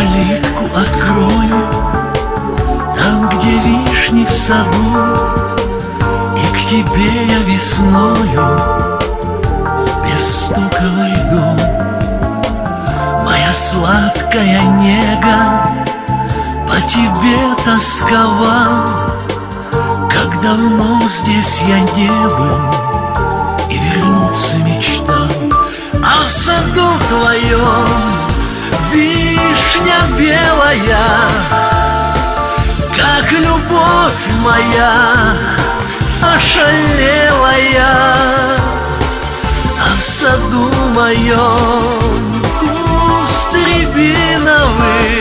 калитку открою, там, где вишни в саду, и к тебе я весною без стука войду. Моя сладкая нега, по тебе тосковал, как давно здесь я не был и вернуться мечтал. А в саду твоем вишня белая, как любовь моя ошалелая. А в саду моем куст рябиновый,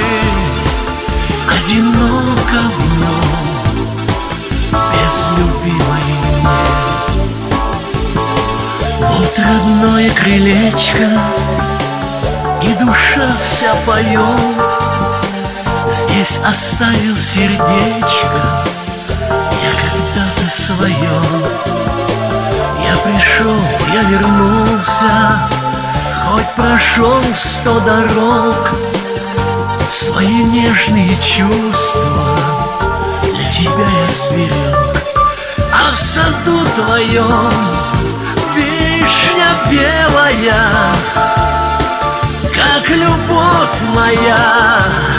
одиноко в нем без любимой мне. Вот родное крылечко, и душа вся поет. Здесь оставил сердечко я когда-то свое. Я пришел, я вернулся, хоть прошел 100 дорог. Свои нежные чувства для тебя я сберег. А в саду твоем вишня белая, как любовь моя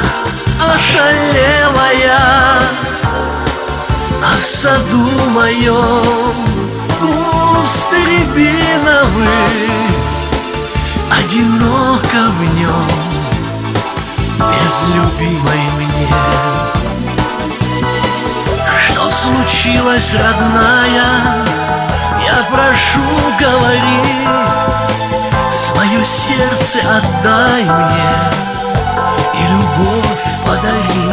ошалелая. А в саду моем куст рябиновый, одиноко в нем без любимой мне. Что случилось, родная? Я прошу, говори, свое сердце отдай мне и любовь подари.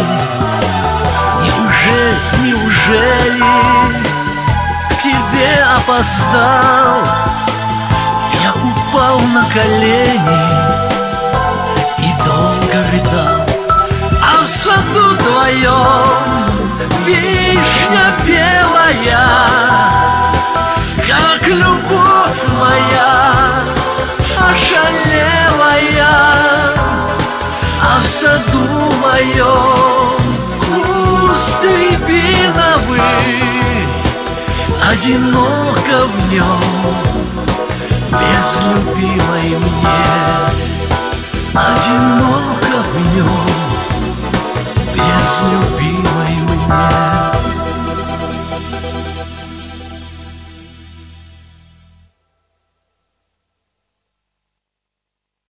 Неужели к тебе опоздал? Я упал на колени и долго рыдал. А в саду твоем вишня белая, как любовь моя ошалелая. А в саду моем куст рябиновый, одиноко в нем без любимой мне. Одиноко в нем без любимой мне.